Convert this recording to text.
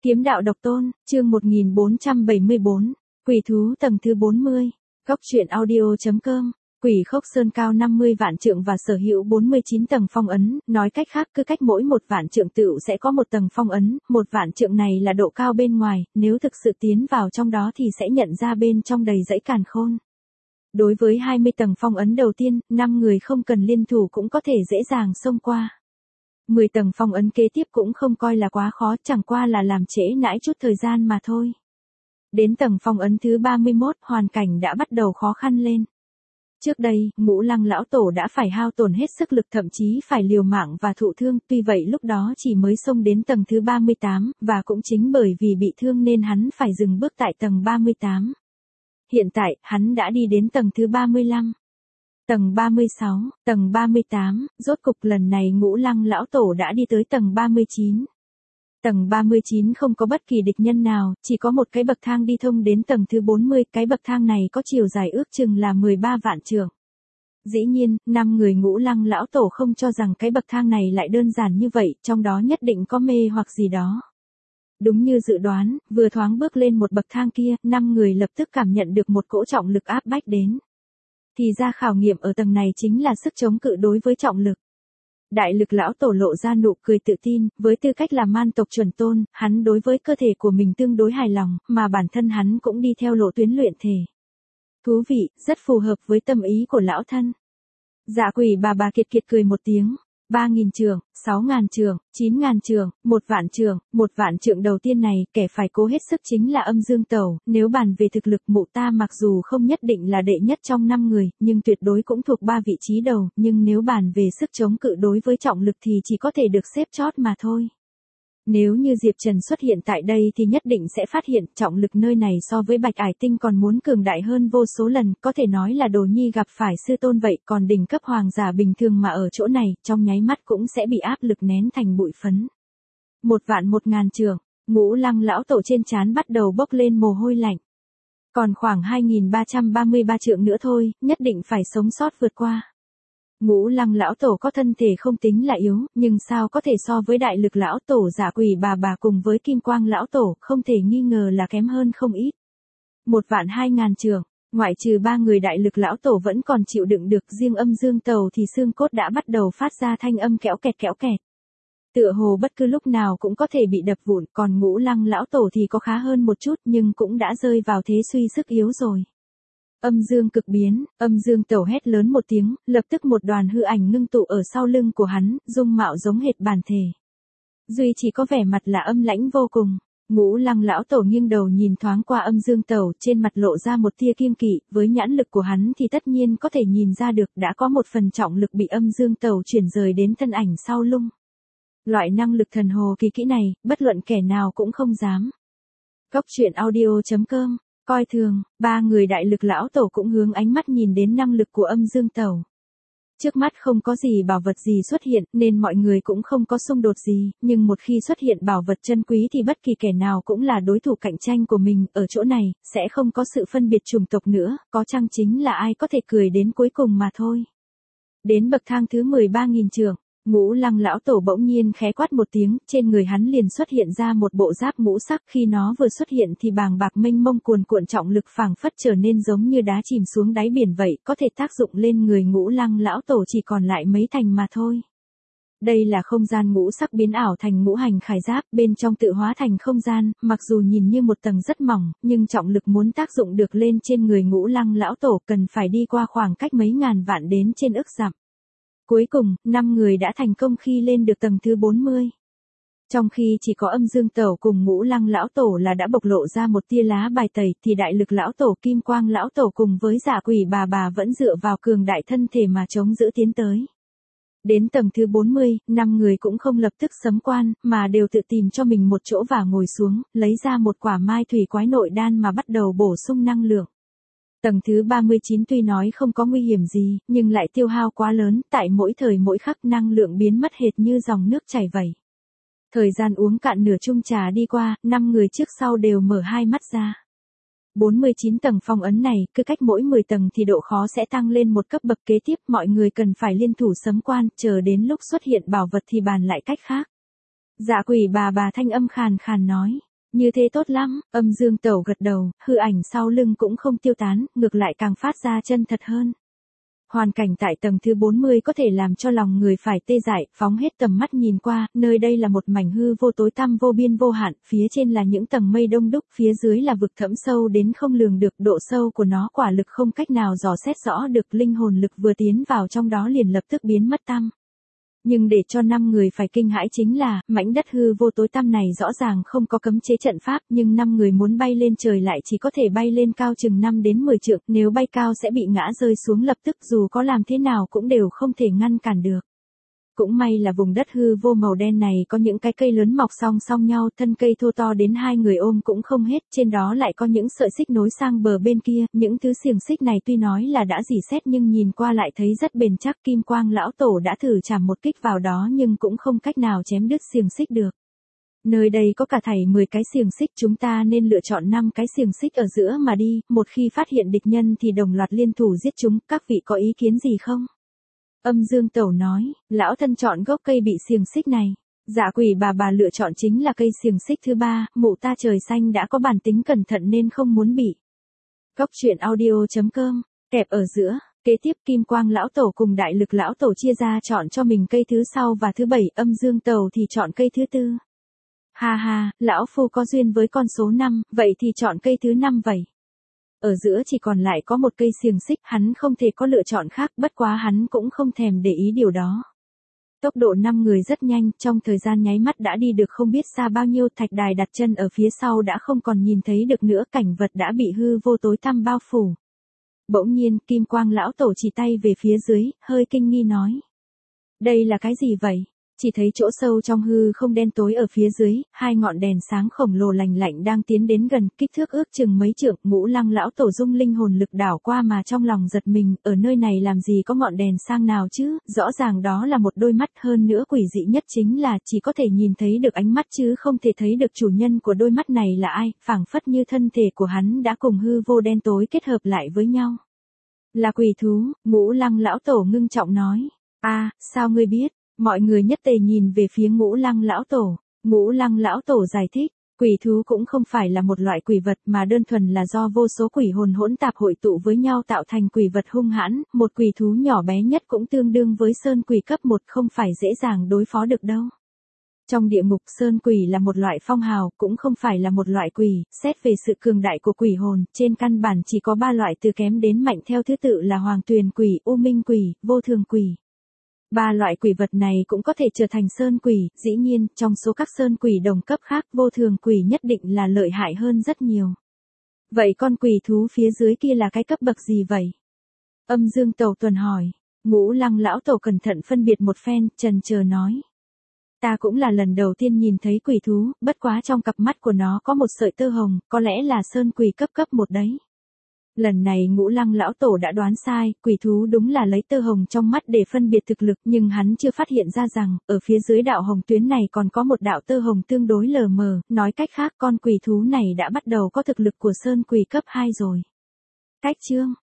Kiếm đạo độc tôn, chương 1474, quỷ thú tầng thứ 40, góc truyện audio.com, quỷ khốc sơn cao 50 vạn trượng và sở hữu 49 tầng phong ấn, nói cách khác cứ cách mỗi một vạn trượng tựu sẽ có một tầng phong ấn, một vạn trượng này là độ cao bên ngoài, nếu thực sự tiến vào trong đó thì sẽ nhận ra bên trong đầy dãy càn khôn. Đối với 20 tầng phong ấn đầu tiên, 5 người không cần liên thủ cũng có thể dễ dàng xông qua. 10 tầng phong ấn kế tiếp cũng không coi là quá khó, chẳng qua là làm trễ nãi chút thời gian mà thôi. Đến tầng phong ấn thứ 31, hoàn cảnh đã bắt đầu khó khăn lên. Trước đây, Ngũ Lăng lão tổ đã phải hao tổn hết sức lực, thậm chí phải liều mạng và thụ thương, tuy vậy lúc đó chỉ mới xông đến tầng thứ 38, và cũng chính bởi vì bị thương nên hắn phải dừng bước tại tầng 38. Hiện tại, hắn đã đi đến tầng thứ 35. Tầng 36, tầng 38, rốt cục lần này Ngũ Lăng lão tổ đã đi tới tầng 39. Tầng 39 không có bất kỳ địch nhân nào, chỉ có một cái bậc thang đi thông đến tầng thứ 40, cái bậc thang này có chiều dài ước chừng là 13 vạn trượng. Dĩ nhiên, 5 người Ngũ Lăng lão tổ không cho rằng cái bậc thang này lại đơn giản như vậy, trong đó nhất định có mê hoặc gì đó. Đúng như dự đoán, vừa thoáng bước lên một bậc thang kia, 5 người lập tức cảm nhận được một cỗ trọng lực áp bách đến. Thì ra khảo nghiệm ở tầng này chính là sức chống cự đối với trọng lực. Đại lực lão tổ lộ ra nụ cười tự tin, với tư cách là man tộc chuẩn tôn, hắn đối với cơ thể của mình tương đối hài lòng, mà bản thân hắn cũng đi theo lộ tuyến luyện thể. Thú vị, rất phù hợp với tâm ý của lão thân. Dạ quỷ bà kiệt kiệt cười một tiếng. 3.000 trượng, 6.000 trượng, 9.000 trượng, 1 vạn trượng đầu tiên này, kẻ phải cố hết sức chính là Âm Dương Tẩu, nếu bàn về thực lực mụ ta mặc dù không nhất định là đệ nhất trong 5 người, nhưng tuyệt đối cũng thuộc 3 vị trí đầu, nhưng nếu bàn về sức chống cự đối với trọng lực thì chỉ có thể được xếp chót mà thôi. Nếu như Diệp Trần xuất hiện tại đây thì nhất định sẽ phát hiện trọng lực nơi này so với Bạch Ải Tinh còn muốn cường đại hơn vô số lần, có thể nói là Đồ Nhi gặp phải sư tôn vậy, còn đỉnh cấp hoàng giả bình thường mà ở chỗ này, trong nháy mắt cũng sẽ bị áp lực nén thành bụi phấn. 1.000 trượng, Ngũ Lăng lão tổ trên trán bắt đầu bốc lên mồ hôi lạnh. Còn khoảng 2.333 trượng nữa thôi, nhất định phải sống sót vượt qua. Ngũ Lăng lão tổ có thân thể không tính là yếu, nhưng sao có thể so với đại lực lão tổ Dạ quỷ bà cùng với Kim Quang lão tổ, không thể nghi ngờ là kém hơn không ít. 1.200.000 trượng, ngoại trừ 3 người đại lực lão tổ vẫn còn chịu đựng được, riêng Âm Dương Tẩu thì xương cốt đã bắt đầu phát ra thanh âm kéo kẹt. Tựa hồ bất cứ lúc nào cũng có thể bị đập vụn, còn Ngũ Lăng lão tổ thì có khá hơn một chút nhưng cũng đã rơi vào thế suy sức yếu rồi. Âm dương cực biến, Âm Dương Tẩu hét lớn một tiếng, lập tức một đoàn hư ảnh ngưng tụ ở sau lưng của hắn, dung mạo giống hệt bản thể. Duy chỉ có vẻ mặt là âm lãnh vô cùng. Ngũ Lăng lão tổ nghiêng đầu nhìn thoáng qua Âm Dương Tẩu, trên mặt lộ ra một tia kiêng kỵ, với nhãn lực của hắn thì tất nhiên có thể nhìn ra được đã có một phần trọng lực bị Âm Dương Tẩu chuyển rời đến thân ảnh sau lưng. Loại năng lực thần hồ kỳ kỹ này, bất luận kẻ nào cũng không dám. Góc truyện audio.com coi thường, 3 người đại lực lão tổ cũng hướng ánh mắt nhìn đến năng lực của Âm Dương Tẩu. Trước mắt không có gì bảo vật gì xuất hiện nên mọi người cũng không có xung đột gì, nhưng một khi xuất hiện bảo vật chân quý thì bất kỳ kẻ nào cũng là đối thủ cạnh tranh của mình, ở chỗ này, sẽ không có sự phân biệt chủng tộc nữa, có chăng chính là ai có thể cười đến cuối cùng mà thôi. Đến bậc thang thứ 13.000 trượng. Ngũ Lăng lão tổ bỗng nhiên khẽ quát một tiếng, trên người hắn liền xuất hiện ra một bộ giáp ngũ sắc, khi nó vừa xuất hiện thì bàng bạc mênh mông cuồn trọng lực phảng phất trở nên giống như đá chìm xuống đáy biển vậy, có thể tác dụng lên người Ngũ Lăng lão tổ chỉ còn lại mấy thành mà thôi. Đây là không gian ngũ sắc biến ảo thành ngũ hành khải giáp, bên trong tự hóa thành không gian, mặc dù nhìn như một tầng rất mỏng, nhưng trọng lực muốn tác dụng được lên trên người Ngũ Lăng lão tổ cần phải đi qua khoảng cách mấy ngàn vạn đến trên ức dặm. Cuối cùng, 5 người đã thành công khi lên được tầng thứ 40. Trong khi chỉ có Âm Dương Tẩu cùng Ngũ Lăng lão tổ là đã bộc lộ ra một tia lá bài tẩy, thì đại lực lão tổ Kim Quang lão tổ cùng với Dạ quỷ bà vẫn dựa vào cường đại thân thể mà chống giữ tiến tới. Đến tầng thứ 40, 5 người cũng không lập tức sấm quan, mà đều tự tìm cho mình một chỗ và ngồi xuống, lấy ra một quả mai thủy quái nội đan mà bắt đầu bổ sung năng lượng. Tầng thứ 39 tuy nói không có nguy hiểm gì, nhưng lại tiêu hao quá lớn, tại mỗi thời mỗi khắc năng lượng biến mất hệt như dòng nước chảy vẩy. Thời gian uống cạn nửa chung trà đi qua, 5 người trước sau đều mở hai mắt ra. 49 tầng phong ấn này, cứ cách mỗi 10 tầng thì độ khó sẽ tăng lên một cấp bậc kế tiếp, mọi người cần phải liên thủ sấm quan, chờ đến lúc xuất hiện bảo vật thì bàn lại cách khác. Dạ quỷ bà thanh âm khàn khàn nói. Như thế tốt lắm, Âm Dương Tẩu gật đầu, hư ảnh sau lưng cũng không tiêu tán, ngược lại càng phát ra chân thật hơn. Hoàn cảnh tại tầng thứ 40 có thể làm cho lòng người phải tê dại, phóng hết tầm mắt nhìn qua, nơi đây là một mảnh hư vô tối tăm vô biên vô hạn, phía trên là những tầng mây đông đúc, phía dưới là vực thẳm sâu đến không lường được, độ sâu của nó quả lực không cách nào dò xét rõ được, linh hồn lực vừa tiến vào trong đó liền lập tức biến mất tăm. Nhưng để cho 5 người phải kinh hãi chính là, mảnh đất hư vô tối tăm này rõ ràng không có cấm chế trận pháp, nhưng 5 người muốn bay lên trời lại chỉ có thể bay lên cao chừng 5 đến 10 trượng, nếu bay cao sẽ bị ngã rơi xuống lập tức, dù có làm thế nào cũng đều không thể ngăn cản được. Cũng may là vùng đất hư vô màu đen này có những cái cây lớn mọc song song nhau, thân cây thô to đến 2 người ôm cũng không hết, trên đó lại có những sợi xích nối sang bờ bên kia, những thứ xiềng xích này tuy nói là đã rỉ sét nhưng nhìn qua lại thấy rất bền chắc, Kim Quang lão tổ đã thử chạm một kích vào đó nhưng cũng không cách nào chém đứt xiềng xích được. Nơi đây có cả thảy 10 cái xiềng xích, chúng ta nên lựa chọn 5 cái xiềng xích ở giữa mà đi, một khi phát hiện địch nhân thì đồng loạt liên thủ giết chúng, các vị có ý kiến gì không? Âm Dương Tẩu nói, lão thân chọn gốc cây bị xiềng xích này. Dạ Quỷ bà lựa chọn chính là cây xiềng xích thứ 3, mụ ta trời xanh đã có bản tính cẩn thận nên không muốn bị. Góc truyện audio.com, kẹp ở giữa, kế tiếp Kim Quang lão tổ cùng Đại Lực lão tổ chia ra chọn cho mình cây thứ sau và thứ 7, Âm Dương Tẩu thì chọn cây thứ 4. Ha ha, lão phu có duyên với con số 5, vậy thì chọn cây thứ 5 vậy. Ở giữa chỉ còn lại có một cây xiềng xích, hắn không thể có lựa chọn khác, bất quá hắn cũng không thèm để ý điều đó. Tốc độ 5 người rất nhanh, trong thời gian nháy mắt đã đi được không biết xa bao nhiêu, thạch đài đặt chân ở phía sau đã không còn nhìn thấy được nữa, cảnh vật đã bị hư vô tối tăm bao phủ. Bỗng nhiên, Kim Quang lão tổ chỉ tay về phía dưới, hơi kinh nghi nói. Đây là cái gì vậy? Chỉ thấy chỗ sâu trong hư không đen tối ở phía dưới, 2 ngọn đèn sáng khổng lồ lành lạnh đang tiến đến gần, kích thước ước chừng mấy trượng, Ngũ Lăng lão tổ dung linh hồn lực đảo qua mà trong lòng giật mình, ở nơi này làm gì có ngọn đèn sang nào chứ, rõ ràng đó là một đôi mắt, hơn nữa quỷ dị nhất chính là chỉ có thể nhìn thấy được ánh mắt chứ không thể thấy được chủ nhân của đôi mắt này là ai, phảng phất như thân thể của hắn đã cùng hư vô đen tối kết hợp lại với nhau. Là quỷ thú, Ngũ Lăng lão tổ ngưng trọng nói. À, sao ngươi biết? Mọi người nhất tề nhìn về phía Ngũ Lăng lão tổ. Ngũ Lăng lão tổ giải thích, quỷ thú cũng không phải là một loại quỷ vật mà đơn thuần là do vô số quỷ hồn hỗn tạp hội tụ với nhau tạo thành quỷ vật hung hãn, một quỷ thú nhỏ bé nhất cũng tương đương với sơn quỷ cấp 1, không phải dễ dàng đối phó được đâu. Trong địa ngục, sơn quỷ là một loại phong hào, cũng không phải là một loại quỷ, xét về sự cường đại của quỷ hồn, trên căn bản chỉ có 3 loại từ kém đến mạnh theo thứ tự là hoàng tuyền quỷ, u minh quỷ, vô thường quỷ. 3 loại quỷ vật này cũng có thể trở thành sơn quỷ, dĩ nhiên, trong số các sơn quỷ đồng cấp khác, vô thường quỷ nhất định là lợi hại hơn rất nhiều. Vậy con quỷ thú phía dưới kia là cái cấp bậc gì vậy? Âm Dương Tẩu tuần hỏi. Ngũ Lăng lão tổ cẩn thận phân biệt một phen, chần chờ nói. Ta cũng là lần đầu tiên nhìn thấy quỷ thú, bất quá trong cặp mắt của nó có một sợi tơ hồng, có lẽ là sơn quỷ cấp 1 đấy. Lần này Ngũ Lăng lão tổ đã đoán sai, quỷ thú đúng là lấy tơ hồng trong mắt để phân biệt thực lực, nhưng hắn chưa phát hiện ra rằng, ở phía dưới đạo hồng tuyến này còn có một đạo tơ hồng tương đối lờ mờ, nói cách khác con quỷ thú này đã bắt đầu có thực lực của sơn quỷ cấp 2 rồi. Cách chương